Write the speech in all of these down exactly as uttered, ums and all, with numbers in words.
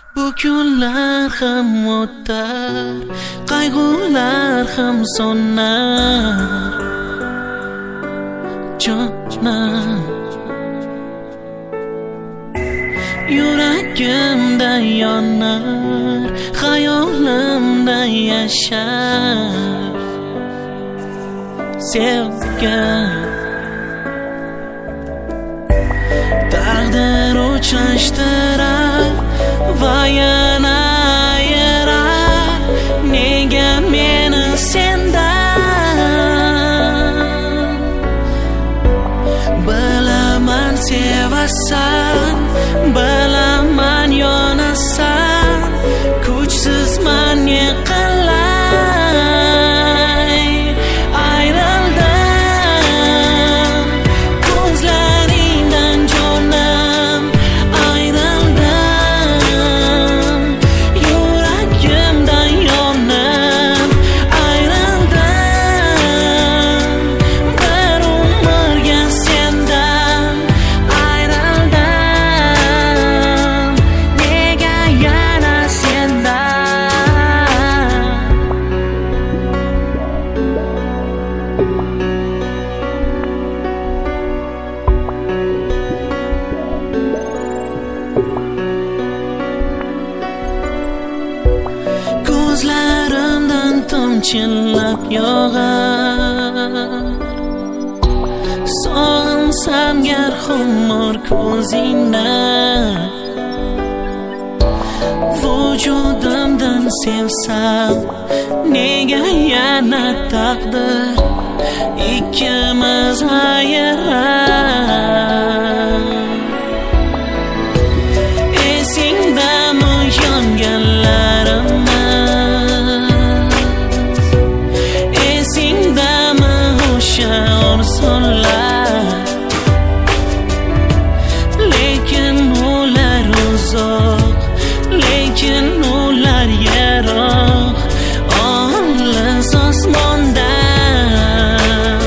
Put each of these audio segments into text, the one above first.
Bu kunlar ham o'tar, qayg'ular ham so'nar. Jonim, yuragimda yonar, xayolimda yashar. Sevgan taqdir uchrashtirar va yana ayirar. Nega meni sendan? Bilaman sevasan, bilaman yonasan, kuchsizman yiqilay. Ayrildim ko'zlaringdan jonim, ayrildim yuragimdan yonib, ayrildim bir umrga sendan, ayrildim nega yana sendan? Ko'zlarimdan tomchilab yog'ar, sog'insam gar xumor ko'zingdan. Vujudimdan sevsam, nega yana taqdir ikkimiz ayirar? Esingdami yonganlarimiz? Esingdami o'sha orzunlar? Lekin ular uzoq, lekin ular yiroq, olis osmondan.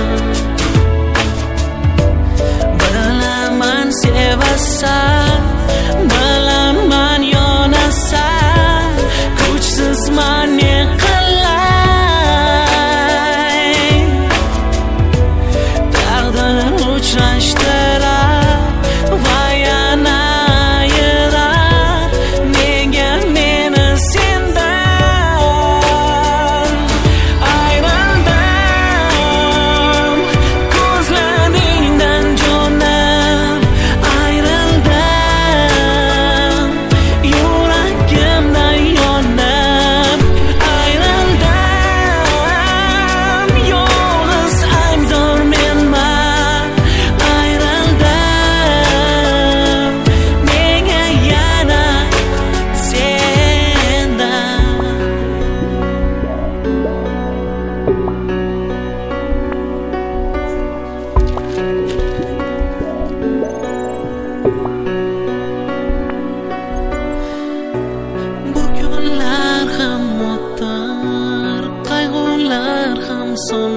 Bilaman sevasan, bilaman yonasan, kuchsizman yiqilay. Taqdir uchrashtirar va yana ayirar. Nega meni sendan? Ayrildim ko'zlaringdan jonim, ayrildim yuragimdan yonib, ayrildim yolg'iz aybdor menman, ayrildim nega yana sendan? Bu kunlar ham o'tar, qayg'ular ham so'nar.